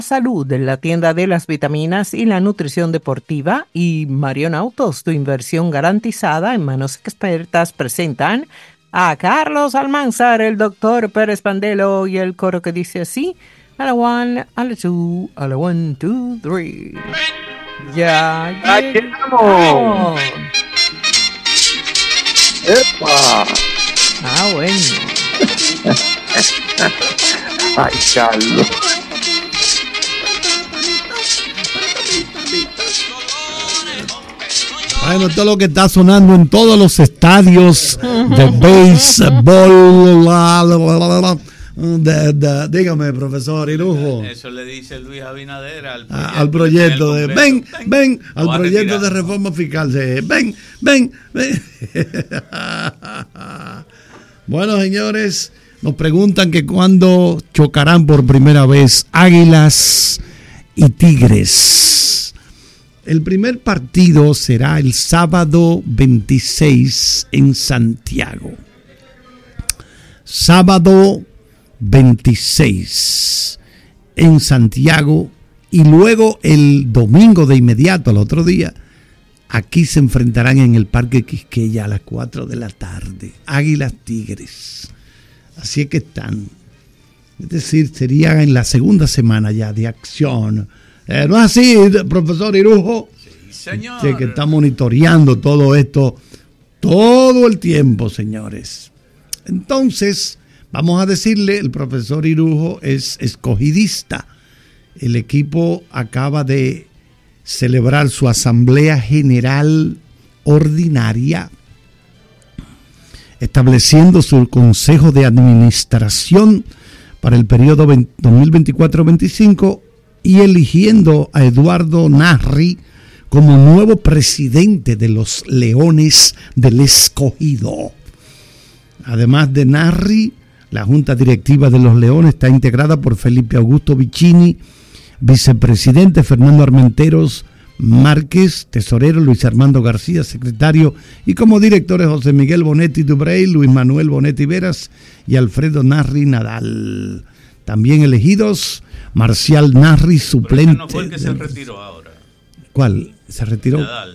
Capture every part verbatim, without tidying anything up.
Salud, la tienda de las vitaminas y la nutrición deportiva, y Marion Autos, tu inversión garantizada en manos expertas, presentan a Carlos Almanzar, el doctor Pérez Pandelo y el coro que dice así: a la one, a la two, a la one, two, three. Ya llegamos. ¡Epa! Ah, bueno. Ay, Carlos. Bueno, todo lo que está sonando en todos los estadios de béisbol. De, de, dígame, profesor Irujo. Eso le dice Luis Abinader al proyecto, al proyecto de ven, ven, ven al proyecto de reforma fiscal. De, ven, ven, ven. Bueno, señores, nos preguntan que cuándo chocarán por primera vez Águilas y Tigres. El primer partido será el sábado veintiséis en Santiago. Sábado veintiséis en Santiago, y luego el domingo de inmediato, al otro día, aquí se enfrentarán en el Parque Quisqueya a las cuatro de la tarde. Águilas Tigres. Así es que están. Es decir, sería en la segunda semana ya de acción. Eh, ¿No es así, profesor Irujo? Sí, señor. Sí, que está monitoreando todo esto todo el tiempo, señores. Entonces, vamos a decirle, el profesor Irujo es escogidista. El equipo acaba de celebrar su asamblea general ordinaria, estableciendo su consejo de administración para el periodo dos mil veinticuatro veinticinco y eligiendo a Eduardo Narri como nuevo presidente de los Leones del Escogido. Además de Narri, la Junta Directiva de los Leones está integrada por Felipe Augusto Vicini, vicepresidente, Fernando Armenteros Márquez, tesorero, Luis Armando García, secretario, y como directores José Miguel Bonetti Dubrey, Luis Manuel Bonetti Veras y Alfredo Narri Nadal. También elegidos Marcial Narri, suplente. No fue el que se retiró ahora. ¿Cuál? ¿Se retiró? Nadal.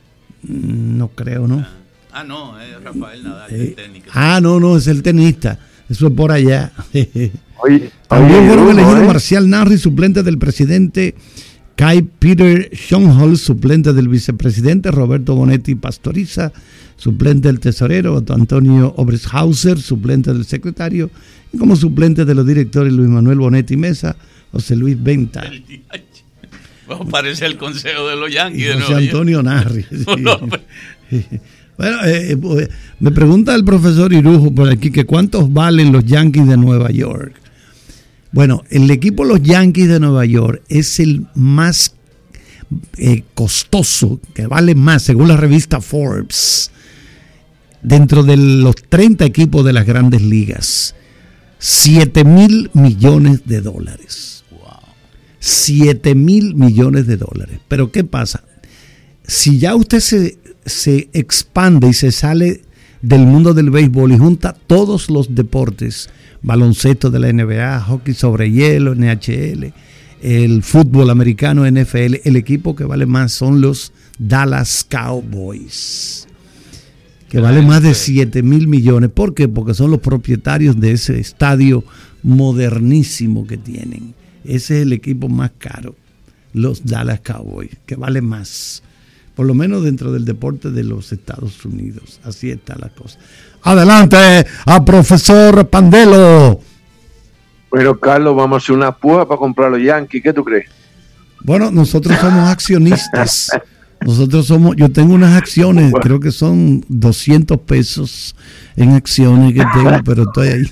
No creo, ¿no? Ah, ah no, es Rafael Nadal, eh, el técnico. Ah, no, no, es el tenista. Eso es por allá. Oye, También oye, fueron Bruno, elegidos ¿eh? Marcial Narri, suplente del presidente, Kai Peter Schoenholz, suplente del vicepresidente, Roberto Bonetti Pastoriza, suplente del tesorero, Antonio Obershauser, suplente del secretario, y como suplente de los directores Luis Manuel Bonetti Mesa, José Luis Venta. Bueno, parece el consejo de los Yankees Y de José Nueva Antonio York. Narri. Sí. No, pero... Bueno, eh, eh, me pregunta el profesor Irujo por aquí que cuántos valen los Yankees de Nueva York. Bueno, el equipo los Yankees de Nueva York es el más eh, costoso, que vale más, según la revista Forbes, dentro de los treinta equipos de las grandes ligas. siete mil millones de dólares. Wow. siete mil millones de dólares. Pero ¿qué pasa? Si ya usted se, se expande y se sale del mundo del béisbol y junta todos los deportes, baloncesto de la N B A, hockey sobre hielo, N H L, el fútbol americano, N F L, el equipo que vale más son los Dallas Cowboys, que vale más de siete mil millones. ¿Por qué? Porque son los propietarios de ese estadio modernísimo que tienen. Ese es el equipo más caro, los Dallas Cowboys, que vale más, por lo menos dentro del deporte de los Estados Unidos. Así está la cosa. Adelante, a profesor Pandelo. Bueno, Carlos, vamos a hacer una puja para comprar los Yankees. ¿Qué tú crees? Bueno, nosotros somos accionistas. Nosotros somos, yo tengo unas acciones, bueno, creo que son doscientos pesos en acciones que tengo, pero estoy ahí.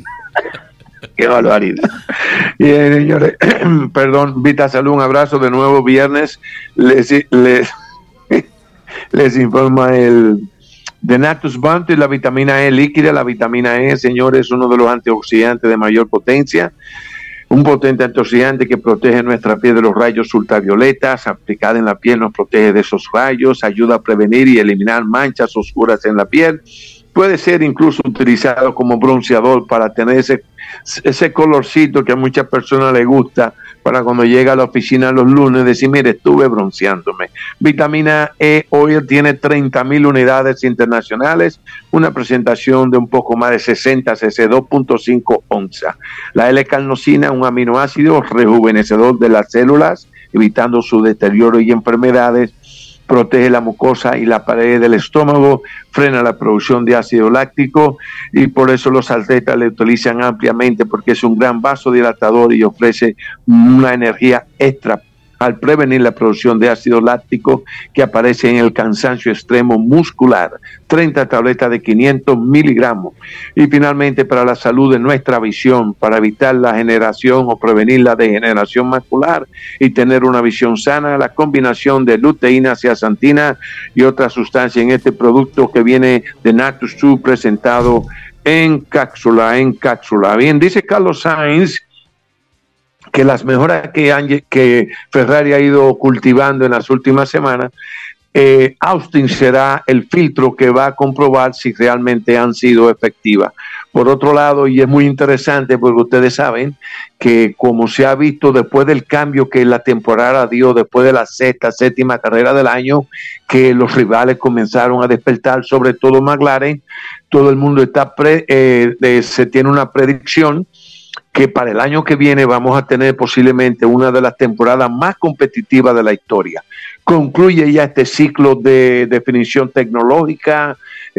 Qué barbaridad. Bien, señores, perdón, Vita Salud, un abrazo de nuevo, viernes. Les, les, les informa el de Natus Bounty, la vitamina E líquida. La vitamina E, señores, es uno de los antioxidantes de mayor potencia. Un potente antioxidante que protege nuestra piel de los rayos ultravioletas. Aplicada en la piel nos protege de esos rayos, ayuda a prevenir y eliminar manchas oscuras en la piel. puede ser incluso utilizado como bronceador para tener ese, ese colorcito que a muchas personas les gusta, para cuando llega a la oficina los lunes decir, mire, estuve bronceándome. Vitamina E Oil tiene treinta mil unidades internacionales, una presentación de un poco más de sesenta cc, dos punto cinco onzas. La L-carnosina, un aminoácido rejuvenecedor de las células, evitando su deterioro y enfermedades, protege la mucosa y la pared del estómago, frena la producción de ácido láctico, y por eso los atletas le utilizan ampliamente, porque es un gran vasodilatador y ofrece una energía extra al prevenir la producción de ácido láctico que aparece en el cansancio extremo muscular. treinta tabletas de quinientos miligramos. Y finalmente, para la salud de nuestra visión, para evitar la generación o prevenir la degeneración macular y tener una visión sana, la combinación de luteína, zeaxantina y otras sustancias en este producto que viene de Natus dos, presentado en cápsula, en cápsula. Bien, dice Carlos Sainz que las mejoras que, han, que Ferrari ha ido cultivando en las últimas semanas, eh, Austin será el filtro que va a comprobar si realmente han sido efectivas. Por otro lado, y es muy interesante porque ustedes saben que como se ha visto después del cambio que la temporada dio, después de la sexta, séptima carrera del año, que los rivales comenzaron a despertar, sobre todo McLaren, todo el mundo está pre, eh, de, se tiene una predicción que para el año que viene vamos a tener posiblemente una de las temporadas más competitivas de la historia. Concluye ya este ciclo de definición tecnológica,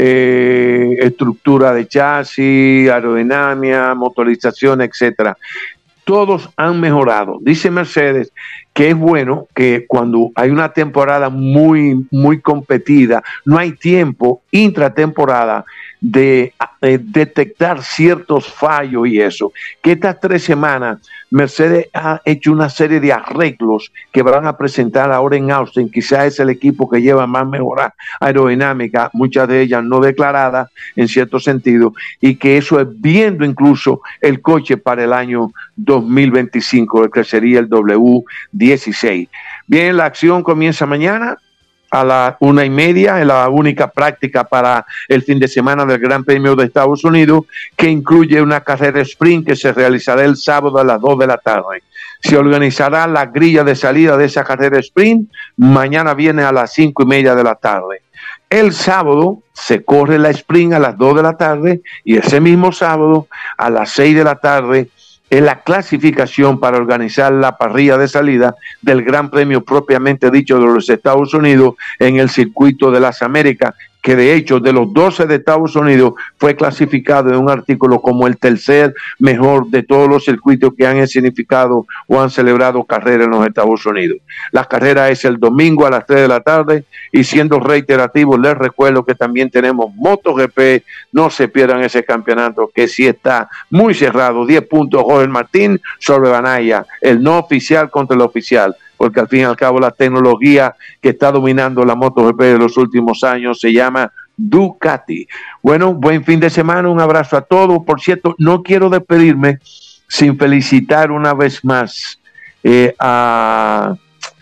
eh, estructura de chasis, aerodinámica, motorización, etcétera. Todos han mejorado. Dice Mercedes que es bueno que cuando hay una temporada muy, muy competida, no hay tiempo intratemporada de eh, detectar ciertos fallos y eso, que estas tres semanas Mercedes ha hecho una serie de arreglos que van a presentar ahora en Austin. Quizás es el equipo que lleva más mejora aerodinámica, muchas de ellas no declaradas en cierto sentido, y que eso es viendo incluso el coche para el año dos mil veinticinco, el que sería el W dieciséis. Bien, la acción comienza mañana a la una y media, es la única práctica para el fin de semana del Gran Premio de Estados Unidos, que incluye una carrera sprint que se realizará el sábado a las dos de la tarde. Se organizará la grilla de salida de esa carrera sprint, mañana viene a las cinco y media de la tarde. El sábado se corre la sprint a las dos de la tarde, y ese mismo sábado a las seis de la tarde es la clasificación para organizar la parrilla de salida del Gran Premio propiamente dicho de los Estados Unidos en el circuito de las Américas, que de hecho de los doce de Estados Unidos fue clasificado en un artículo como el tercer mejor de todos los circuitos que han significado o han celebrado carreras en los Estados Unidos. La carrera es el domingo a las tres de la tarde, y siendo reiterativo les recuerdo que también tenemos MotoGP. No se pierdan ese campeonato que sí está muy cerrado. diez puntos Jorge Martín sobre Banaya, el no oficial contra el oficial, porque al fin y al cabo la tecnología que está dominando la MotoGP de los últimos años se llama Ducati. Bueno, buen fin de semana, un abrazo a todos. Por cierto, no quiero despedirme sin felicitar una vez más eh, a,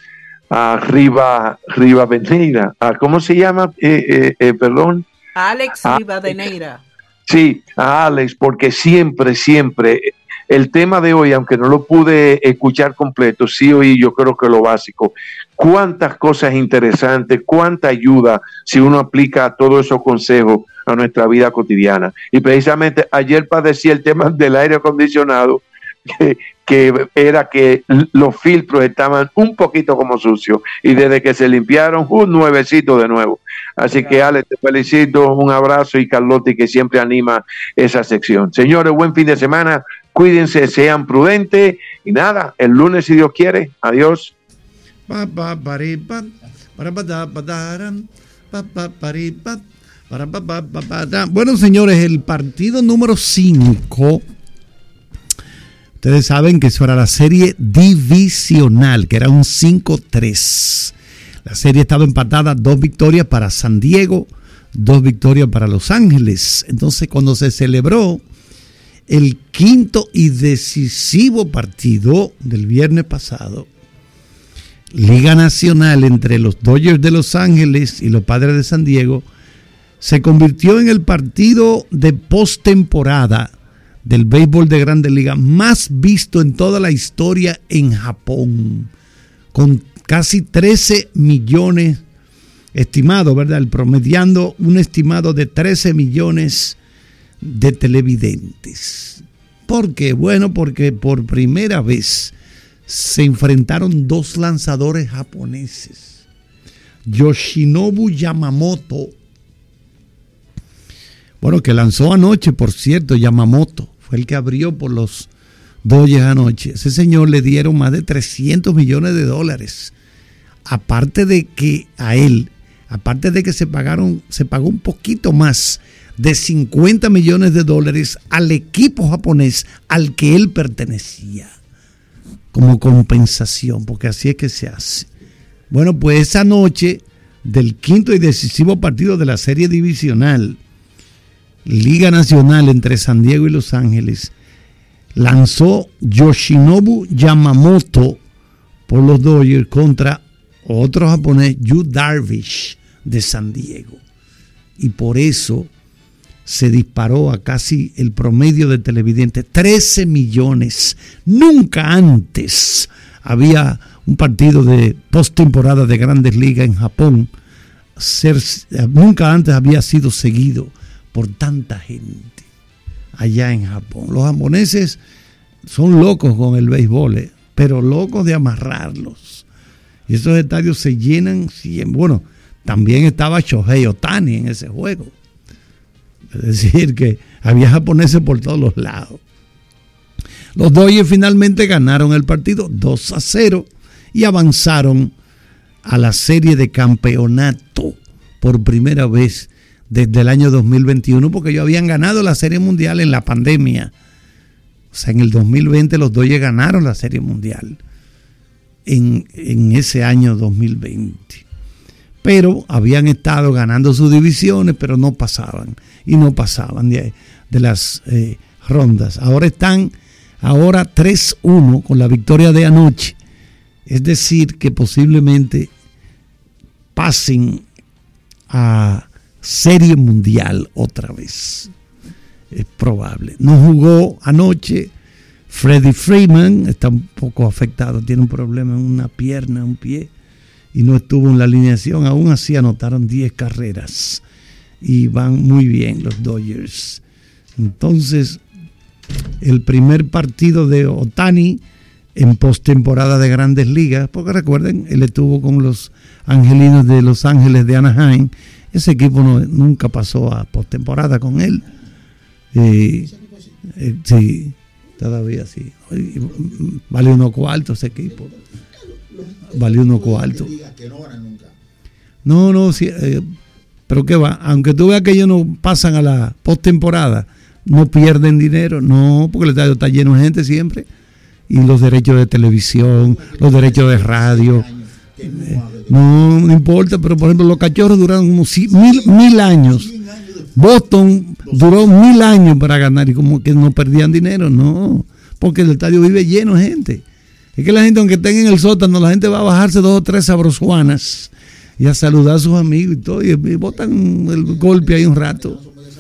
a Riva, Rivadeneira, a, ¿cómo se llama? Eh, eh, eh, perdón. Alex a, Rivadeneira. Sí, a Alex, porque siempre, siempre... El tema de hoy, aunque no lo pude escuchar completo, sí oí yo creo que lo básico. Cuántas cosas interesantes, cuánta ayuda si uno aplica todos esos consejos a nuestra vida cotidiana. Y precisamente ayer padecí el tema del aire acondicionado, que, que era que los filtros estaban un poquito como sucios, y desde que se limpiaron, un nuevecito de nuevo. Así que Alex, te felicito, un abrazo, y Carlotti, que siempre anima esa sección. Señores, buen fin de semana. Cuídense, sean prudentes, y nada, el lunes si Dios quiere. Adiós. Bueno, señores, el partido número cinco, ustedes saben que eso era la serie divisional, que era un cinco tres. La serie estaba empatada, dos victorias para San Diego, dos victorias para Los Ángeles. Entonces, cuando se celebró el quinto y decisivo partido del viernes pasado, Liga Nacional entre los Dodgers de Los Ángeles y los Padres de San Diego, se convirtió en el partido de postemporada del béisbol de Grandes Ligas más visto en toda la historia en Japón, con casi trece millones estimado, ¿verdad? El promediando un estimado de trece millones de televidentes. ¿Por qué? Bueno, porque por primera vez se enfrentaron dos lanzadores japoneses. Yoshinobu Yamamoto, bueno, que lanzó anoche, por cierto, Yamamoto, fue el que abrió por los Dodgers anoche. Ese señor le dieron más de trescientos millones de dólares. Aparte de que a él, aparte de que se pagaron, se pagó un poquito más de cincuenta millones de dólares al equipo japonés al que él pertenecía, como compensación, porque así es que se hace. Bueno, pues esa noche del quinto y decisivo partido de la serie divisional, Liga Nacional entre San Diego y Los Ángeles, lanzó Yoshinobu Yamamoto por los Dodgers contra otro japonés, Yu Darvish, de San Diego. Y por eso se disparó a casi el promedio de televidentes, trece millones. Nunca antes había un partido de postemporada de Grandes Ligas en Japón. Ser, nunca antes había sido seguido por tanta gente allá en Japón. Los japoneses son locos con el béisbol, ¿eh? Pero locos de amarrarlos. Y esos estadios se llenan siempre. Bueno, también estaba Shohei Ohtani en ese juego. Es decir, que había japoneses por todos los lados. Los Dodgers finalmente ganaron el partido dos a cero y avanzaron a la serie de campeonato por primera vez desde el año dos mil veintiuno, porque ellos habían ganado la Serie Mundial en la pandemia. O sea, en el dos mil veinte los Dodgers ganaron la Serie Mundial en, en ese año dos mil veinte. Pero habían estado ganando sus divisiones, pero no pasaban. Y no pasaban de, de las eh, rondas. Ahora están ahora tres uno con la victoria de anoche. Es decir, que posiblemente pasen a Serie Mundial otra vez. Es probable. No jugó anoche Freddie Freeman, está un poco afectado, tiene un problema en una pierna, un pie, y no estuvo en la alineación. Aún así anotaron diez carreras y van muy bien los Dodgers. Entonces, el primer partido de Ohtani en postemporada de Grandes Ligas, porque recuerden, él estuvo con los Angelinos de Los Ángeles de Anaheim. Ese equipo no, nunca pasó a postemporada con él. Eh, eh, sí, todavía sí. Vale unos cuartos ese equipo. Vale unos cuartos. No, no, sí, eh, pero qué va, aunque tú veas que ellos no pasan a la postemporada, no pierden dinero, no, porque el estadio está lleno de gente siempre. Y los derechos de televisión, los derechos de radio. Eh, no, no importa, pero por ejemplo los Cachorros duraron como mil, mil años. Boston duró mil años para ganar y como que no perdían dinero, no, porque el estadio vive lleno de gente. Es que la gente, aunque estén en el sótano, la gente va a bajarse dos o tres sabrosuanas y a saludar a sus amigos y todo, y, y botan el golpe ahí un rato.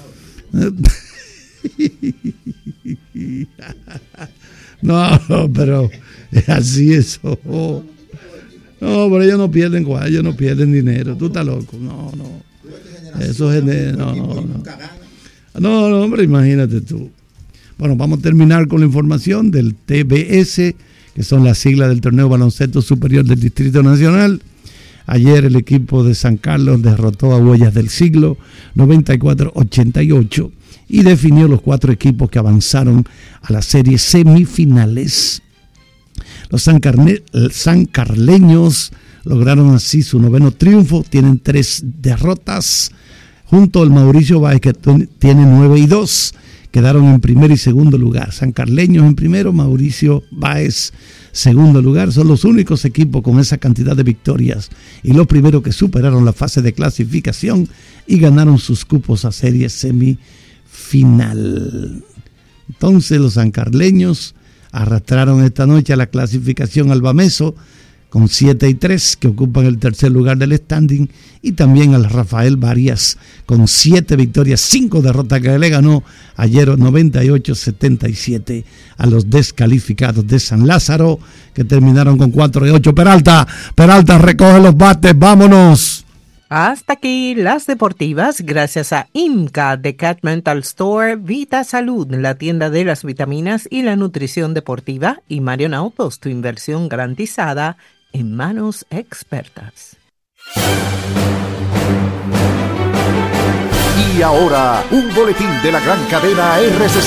No, pero es así eso. No, pero ellos no pierden, ellos no pierden dinero. Tú estás loco. No, no. Eso es de, no, no, no. No, no, hombre, imagínate tú. Bueno, vamos a terminar con la información del T B S, que son las siglas del Torneo Baloncesto Superior del Distrito Nacional. Ayer el equipo de San Carlos derrotó a Huellas del Siglo noventa y cuatro a ochenta y ocho y definió los cuatro equipos que avanzaron a la serie semifinales. Los sancarne- sancarleños lograron así su noveno triunfo, tienen tres derrotas, junto al Mauricio Báez, que t- tiene nueve y dos, quedaron en primer y segundo lugar. Sancarleños en primero, Mauricio Báez segundo lugar, son los únicos equipos con esa cantidad de victorias y los primeros que superaron la fase de clasificación y ganaron sus cupos a serie semifinal. Entonces los sancarleños arrastraron esta noche a la clasificación al Bameso con siete y tres, que ocupan el tercer lugar del standing, y también al Rafael Varias con siete victorias, cinco derrotas, que le ganó ayer noventa y ocho a setenta y siete a los descalificados de San Lázaro, que terminaron con cuatro y ocho. Peralta, Peralta recoge los bates, vámonos. Hasta aquí las deportivas, gracias a IMCA de Cat Mental Store, Vita Salud, la tienda de las vitaminas y la nutrición deportiva, y Marion Autos, tu inversión garantizada en manos expertas. Y ahora, un boletín de la gran cadena R C C.